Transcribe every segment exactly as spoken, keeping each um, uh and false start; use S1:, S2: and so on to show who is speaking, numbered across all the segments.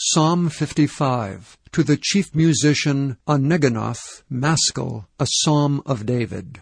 S1: Psalm fifty-five. To the chief musician Oneginoth, Maskil, a psalm of David.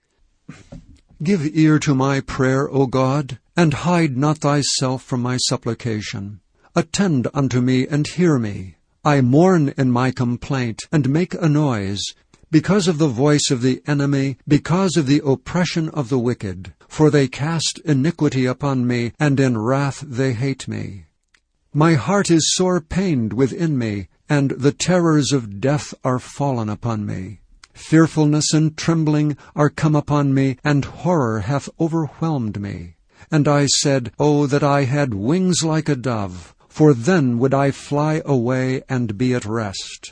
S1: Give ear to my prayer, O God, and hide not thyself from my supplication. Attend unto me and hear me. I mourn in my complaint, and make a noise, because of the voice of the enemy, because of the oppression of the wicked. For they cast iniquity upon me, and in wrath they hate me. My heart is sore pained within me, and the terrors of death are fallen upon me. Fearfulness and trembling are come upon me, and horror hath overwhelmed me. And I said, O that I had wings like a dove, for then would I fly away and be at rest.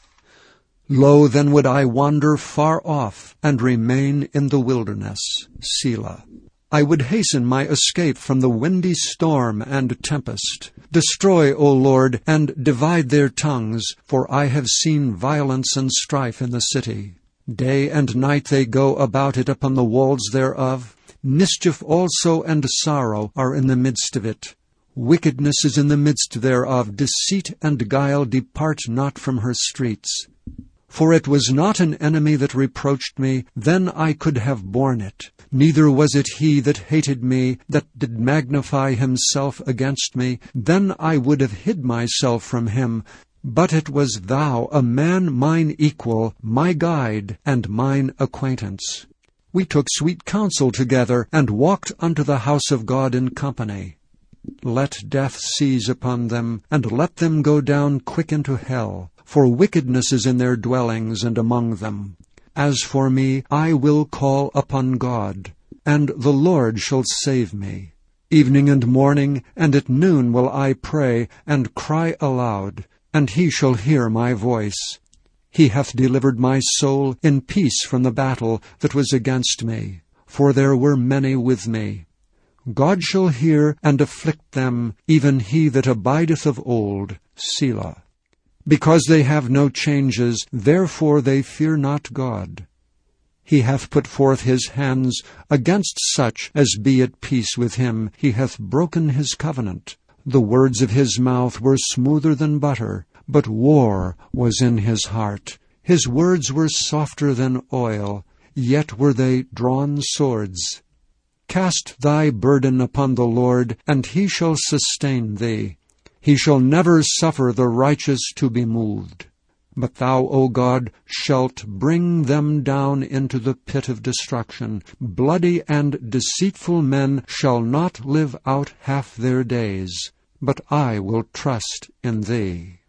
S1: Lo, then would I wander far off, and remain in the wilderness. Selah. I would hasten my escape from the windy storm and tempest. Destroy, O Lord, and divide their tongues, for I have seen violence and strife in the city. Day and night they go about it upon the walls thereof. Mischief also and sorrow are in the midst of it. Wickedness is in the midst thereof. Deceit and guile depart not from her streets. For it was not an enemy that reproached me, then I could have borne it. Neither was it he that hated me, that did magnify himself against me, then I would have hid myself from him. But it was thou, a man mine equal, my guide, and mine acquaintance. We took sweet counsel together, and walked unto the house of God in company. Let death seize upon them, and let them go down quick into hell. For wickedness is in their dwellings and among them. As for me, I will call upon God, and the Lord shall save me. Evening and morning, and at noon will I pray, and cry aloud, and he shall hear my voice. He hath delivered my soul in peace from the battle that was against me, for there were many with me. God shall hear and afflict them, even he that abideth of old. Selah. Because they have no changes, therefore they fear not God. He hath put forth his hands against such as be at peace with him. He hath broken his covenant. The words of his mouth were smoother than butter, but war was in his heart. His words were softer than oil, yet were they drawn swords. Cast thy burden upon the Lord, and he shall sustain thee. He shall never suffer the righteous to be moved. But thou, O God, shalt bring them down into the pit of destruction. Bloody and deceitful men shall not live out half their days. But I will trust in thee.